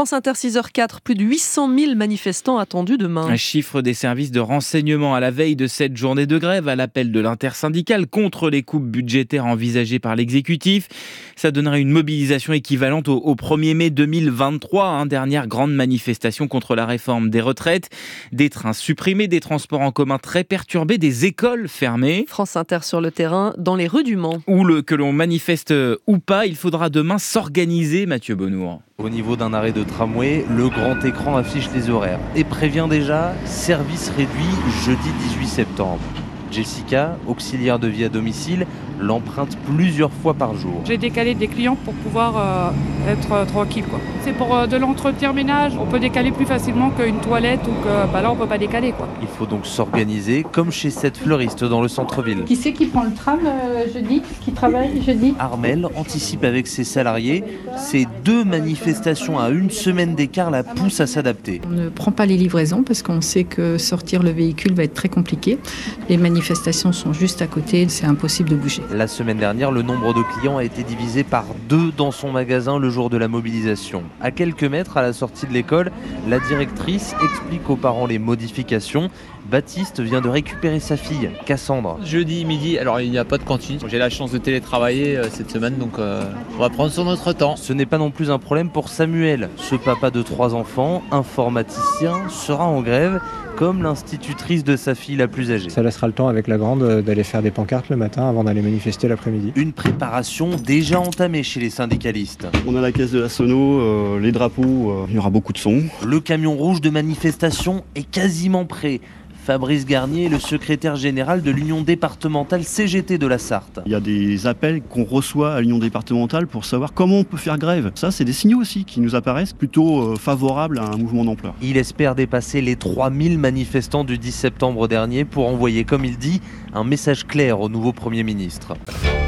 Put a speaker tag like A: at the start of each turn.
A: France Inter 6h04, plus de 800 000 manifestants attendus demain.
B: Un chiffre des services de renseignement à la veille de cette journée de grève à l'appel de l'intersyndicale contre les coupes budgétaires envisagées par l'exécutif. Ça donnerait une mobilisation équivalente au 1er mai 2023, dernière grande manifestation contre la réforme des retraites. Des trains supprimés, des transports en commun très perturbés, des écoles fermées.
A: France Inter sur le terrain, dans les rues du Mans.
B: Que l'on manifeste ou pas, il faudra demain s'organiser, Mathieu Bonnour.
C: Au niveau d'un arrêt de tramway, le grand écran affiche les horaires et prévient déjà service réduit jeudi 18 septembre. Jessica, auxiliaire de vie à domicile, l'emprunte plusieurs fois par jour.
D: J'ai décalé des clients pour pouvoir être tranquille, quoi. C'est pour de l'entretien ménage. On peut décaler plus facilement qu'une toilette ou que là on peut pas décaler, quoi.
C: Il faut donc s'organiser comme chez cette fleuriste dans le centre-ville.
E: Qui c'est qui prend le tram jeudi, qui travaille jeudi?
C: Armel anticipe avec ses salariés. Ces 2 manifestations à une semaine d'écart la poussent à s'adapter.
E: On ne prend pas les livraisons parce qu'on sait que sortir le véhicule va être très compliqué. Les manifestations sont juste à côté, c'est impossible de bouger.
C: La semaine dernière, le nombre de clients a été divisé par 2 dans son magasin le jour de la mobilisation. À quelques mètres à la sortie de l'école, la directrice explique aux parents les modifications. Baptiste vient de récupérer sa fille, Cassandre.
F: Jeudi midi, alors il n'y a pas de cantine. J'ai la chance de télétravailler cette semaine, donc on va prendre sur notre temps.
C: Ce n'est pas non plus un problème pour Samuel. Ce papa de 3 enfants, informaticien, sera en grève, comme l'institutrice de sa fille la plus âgée.
G: Ça laissera le temps avec la grande d'aller faire des pancartes le matin avant d'aller manifester l'après-midi.
C: Une préparation déjà entamée chez les syndicalistes.
H: On a la caisse de la sono, les drapeaux, il y aura beaucoup de sons.
C: Le camion rouge de manifestation est quasiment prêt. Fabrice Garnier est le secrétaire général de l'Union départementale CGT de la Sarthe.
H: Il y a des appels qu'on reçoit à l'Union départementale pour savoir comment on peut faire grève. Ça, c'est des signaux aussi qui nous apparaissent plutôt favorables à un mouvement d'ampleur.
C: Il espère dépasser les 3000 manifestants du 10 septembre dernier pour envoyer, comme il dit, un message clair au nouveau Premier ministre.